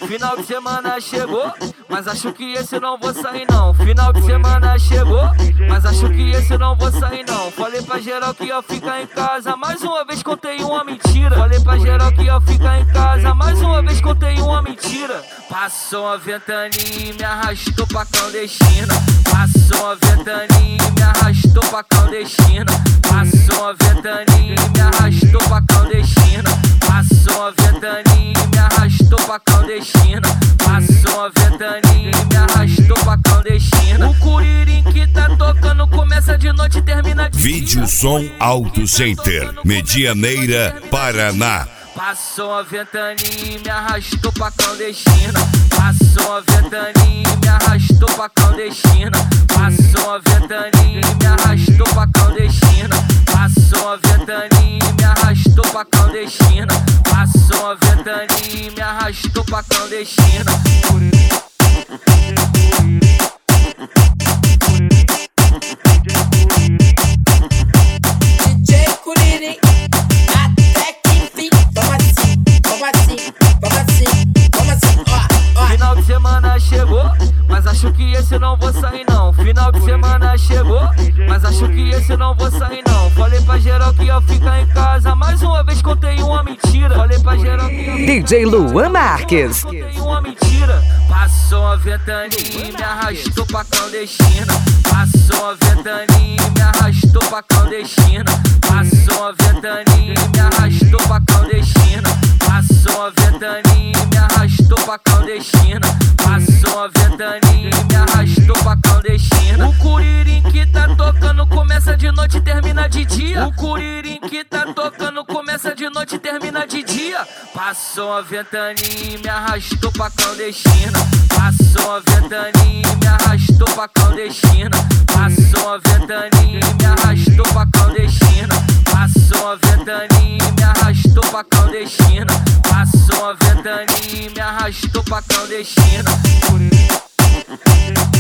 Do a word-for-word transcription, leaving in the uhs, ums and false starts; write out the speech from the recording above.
Final de semana chegou, mas acho que esse não vou sair não. Final de semana chegou, mas acho que esse não vou sair não. Falei pra geral que ia ficar em casa, mais uma vez contei uma mentira. Falei pra geral que ia ficar em casa, mais uma vez contei uma mentira. Passou a ventania e me arrastou pra clandestina. Passou a ventania e me arrastou pra clandestina. Passou a ventania e me arrastou pra clandestina. Passou a ventania e me arrastou pra clandestina. Passou a ventania e me arrastou pra clandestina. O Curirim que tá tocando começa de noite e termina de dia. Vídeo Som Auto Center, Medianeira, Paraná. Passou a ventania e me arrastou pra clandestina. Passou a ventania e me arrastou pra clandestina. Passou a ventania e me arrastou pra clandestina. Passou a ventania e me arrastou pra clandestina. Passou a ventania e me arrastou pra clandestina. D J Curirim, até que enfim. Toma assim, toma assim, toma assim, toma assim, ó, ó. Final de semana chegou, mas acho que esse não vou sair não. Final de semana chegou, mas acho que esse não vou sair não. Falei pra geral que ia ficar em casa, mais uma vez contei uma mentira. Falei pra geral que ia D J Luan Marques. contei uma mentira. Passou a ventania e me arrastou pra clandestina. Passou a ventania e me arrastou pra clandestina. Passou a ventania e me arrastou pra clandestina. Passou a ventania e me arrastou pra clandestina. Passou a ventania e me arrastou pra clandestina. O Curirim que tá tocando começa de noite e termina de dia. O Curirim que tá tocando começa de noite e termina de dia. Passou a ventania e me arrastou pra clandestina. Passou a ventania e me arrastou pra clandestina. Passou a ventania e me arrastou pra clandestina. Passou a ventania e me arrastou pra clandestina. Passou a ventania e me arrastou pra clandestina.